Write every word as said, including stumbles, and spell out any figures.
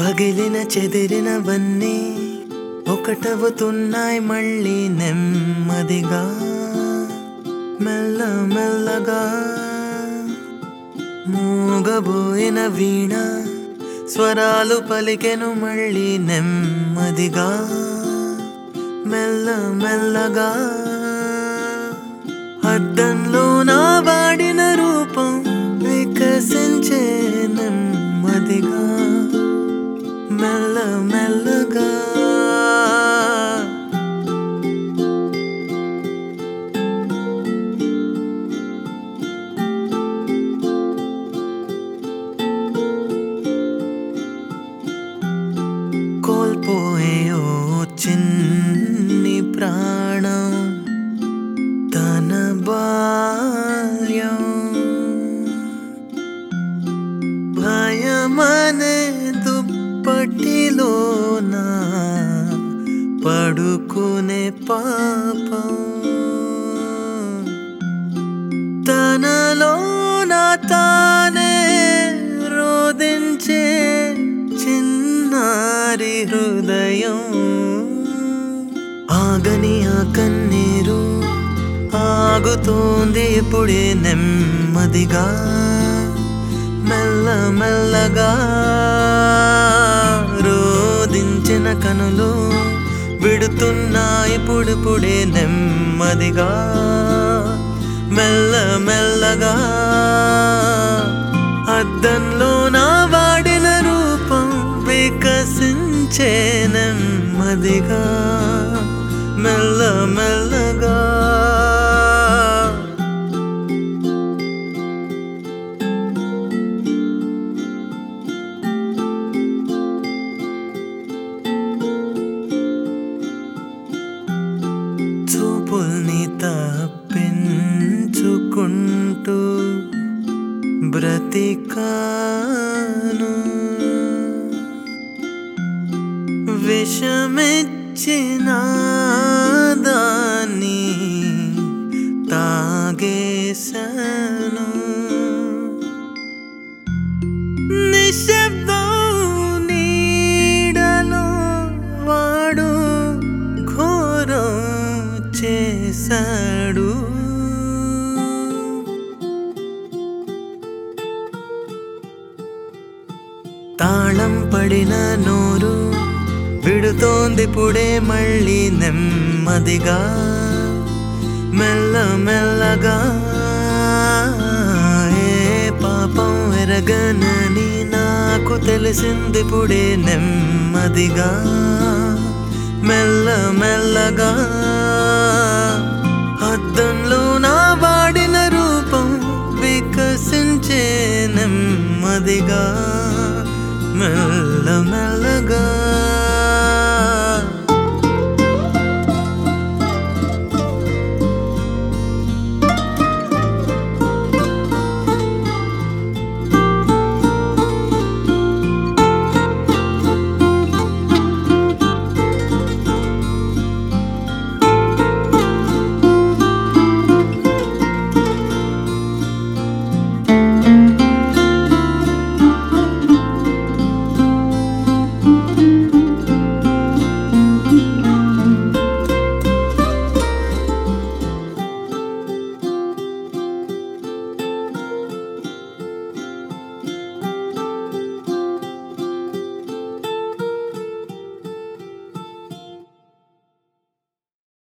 పగిలిన చెదిరినవన్నీ ఒకటవుతున్నాయి మళ్ళీ నెమ్మదిగా మెల్ల మెల్లగా మూగబోయిన వీణ స్వరాలు పలికెను మళ్ళీ నెమ్మదిగా మెల్ల మెల్లగా అద్దంలో నా వాడిన రూపం వికసించే నెమ్మదిగా మెల్ల మెల్లగా కోల్పోయే ఓ చిన్ని ప్రాణం తన బాల్యం భయమనే దుప్పటిలోన పడుకునే పాపం తనలోన తానే రోదించే చిన్నారి హృదయం ఆగని ఆ కన్నీరు ఆగుతోంది ఇప్పుడే నెమ్మదిగా మెల్ల మెల్లగా రోదించిన కనులు విడుతున్నా ఇప్పుడిప్పుడే నెమ్మదిగా మెల్ల మెల్లగా అద్దంలో నా వాడిన రూపం వికసించే నెమ్మదిగా మెల్ల మెల్లగా చూపుల్ని తప్పించుకుంటూ బ్రతికాను విషమిచ్చిన దాన్ని తాగేశాను నిశ్శబ్దం నీడలో వాడు ఘోరం చేశాడు తాళం పడిన నోరు విడుతోంది పుడే మళ్ళీ నెమ్మదిగా మెల్ల మెల్లగా ఏ పాపం ఎరగనని నాకు తెలిసింది పుడే నెమ్మదిగా మెల్ల మెల్లగా అద్దంలో నా వాడిన రూపం వికసించే నెమ్మదిగా మెల్ల మెల్లగా